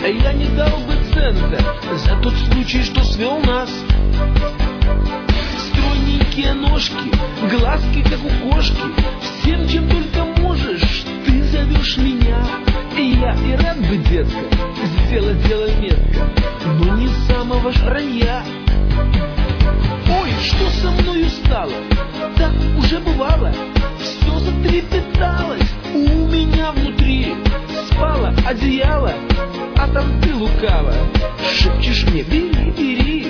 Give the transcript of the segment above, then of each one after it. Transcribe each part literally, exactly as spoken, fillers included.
Я не дал бы цента за тот случай, что свел нас. Стройненькие ножки, глазки, как у кошки. Всем, чем только можешь, ты зовешь меня. И я и рад бы, детка, сделать дело метко, но не самого рая. Ой, что со мною стало? Так уже бывало. Все затрепеталось у меня внутри. Спало одеяло, а там ты лукаво шепчешь мне: бери, бери.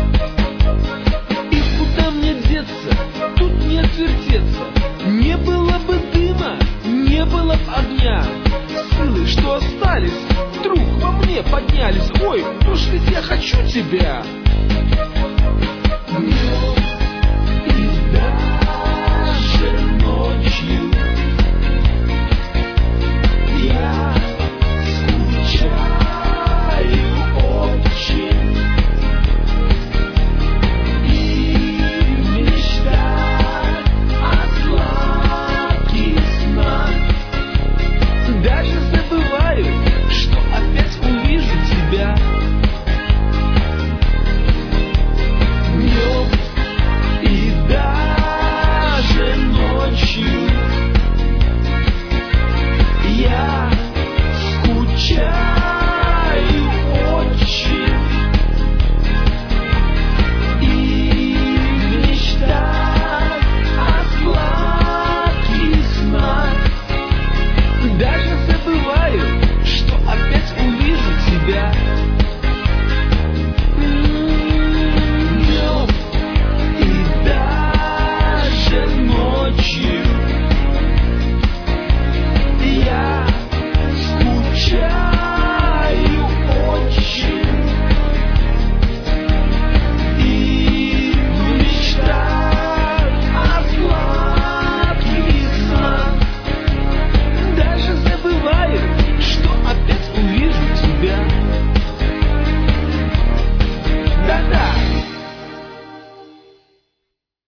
И куда мне деться? Тут не отвертеться. Не было бы дыма, не было б огня. Силы, что остались, вдруг во мне поднялись. Ой, уж ведь я хочу тебя.